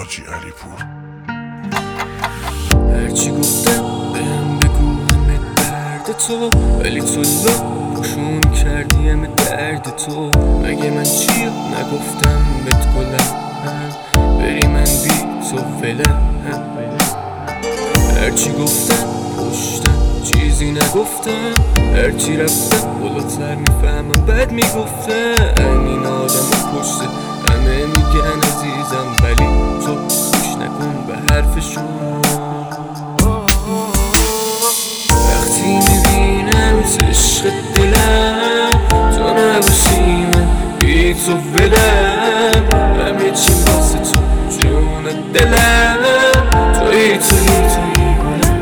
حاجی علی پور. هرچی گفتم بهم بگو همه درد تو، ولی تو پوشون کردی همه درد تو. مگه من چی نگفتم بهت گلم، بری من بی تو فلم. هرچی گفتم پشتم چیزی نگفتم، هرچی رفتم بالاتر میفهمم بد میگفتم. این آدم پشت همه میگن عزیزم، ولی تو گوش نکن به حرفشون. وقتی میبینم عشق دلم تو نباشی من بی تو ولم، همه چی واسه تو جون دلم، توی گلم.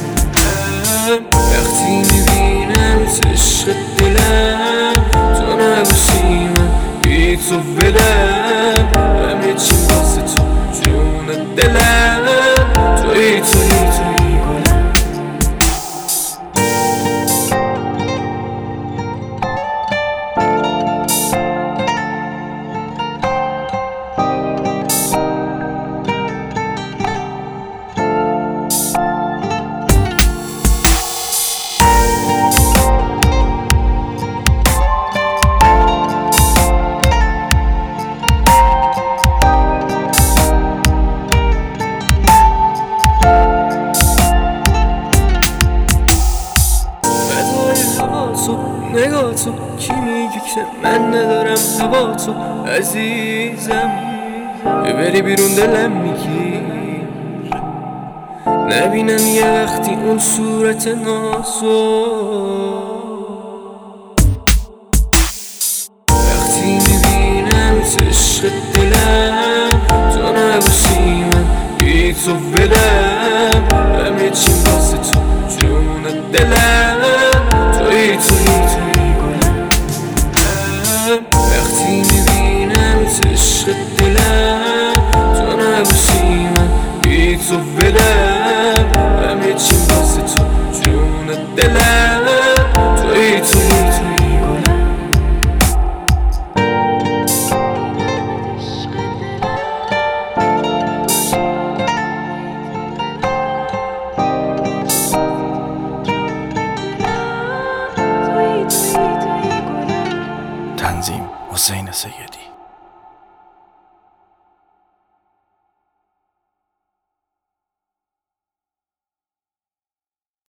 وقتی میبینم عشق دلم تو نباشی من بی تو ولم، همه چی واسه تو جون دلم، توی گلم. نگاه تو کی میگه که من ندارم هوا تو عزیزم، ببری بیرون دلم میگی نبینم یه وقتی اون صورت نازو. وقتی میبینم عشق دلم تو نباشی من بی تو ولم، همه چی واسه تو جون دلم، توی گلم. وقتی میبینم عشق دلم تو نباشی من بی تو ولم، همه چی واسه تو جون دلم، توی گلم. تنظیم حسین سیدی.